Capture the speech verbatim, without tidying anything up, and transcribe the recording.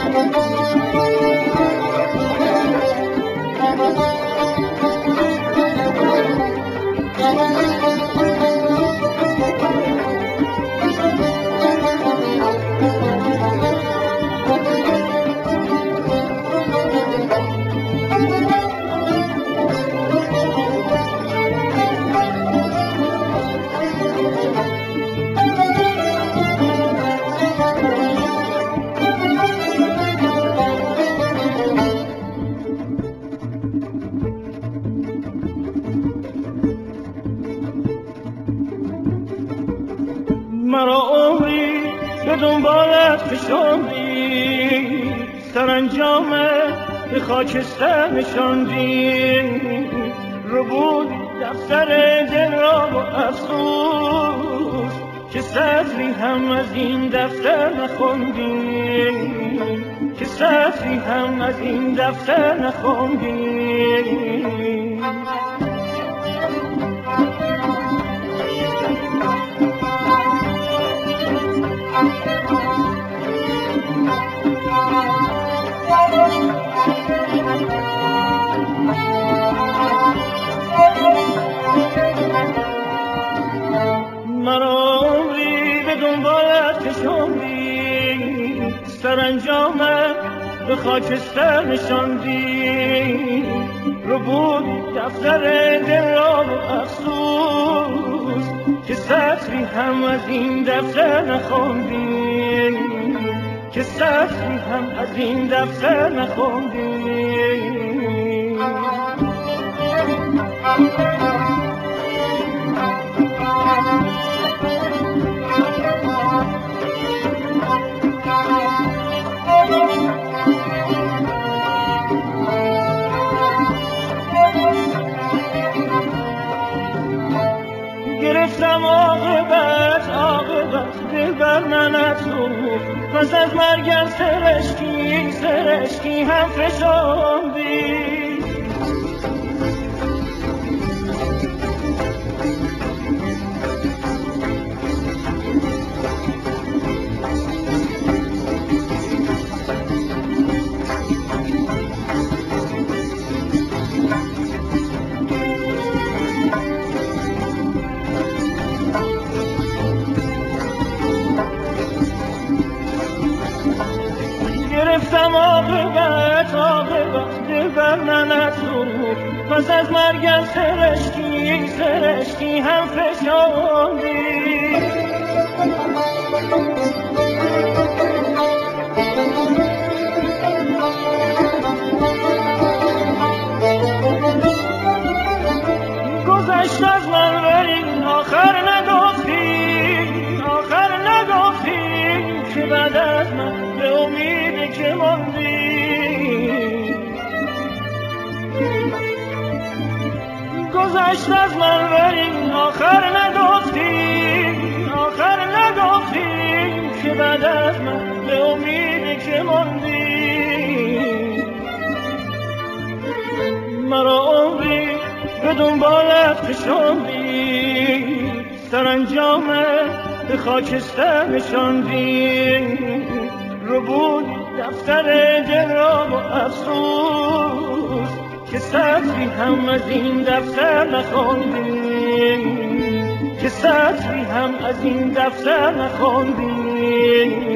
مرا عمری به دنبالت فشاندی، سرانجامه به خاکستر نشاندی، ربودی دفتر دل را با افسوس که سطری هم از این دفتر نخوندی، که سطری هم از این دفتر نخوندی. مرا عمری به دنبالت کشاندی، سرانجامه به خاکستر نشاندی، ربودی دفتر دل را به افسوس که سطری هم از این دفتر نخوندی، که سطری هم از این دفتر نخوندی. گرفتم عاقبت عاقبت دل بر من افزود، پس از مرگم سرشکی سرشکی هم فشاندی. گرفتم عاقبت عاقبت دل بر من افزود، پس از مرگم سرشکی سرشکی هم فشاندی. گذشت از من ولی آخر نگفتی، آخر نگفتی که بعد از من به امید که ماندی. گذشت از من ولی آخر نگفتی، آخر نگفتی که بعد از من به امید که ماندی. مرا عمری به دنبالت کشاندی، سرانجامه به خاکستر نشاندی، ربودی دفتر دل را با افسوس که سطری هم از این دفتر نخوندی، که سطری هم از این دفتر نخوندی.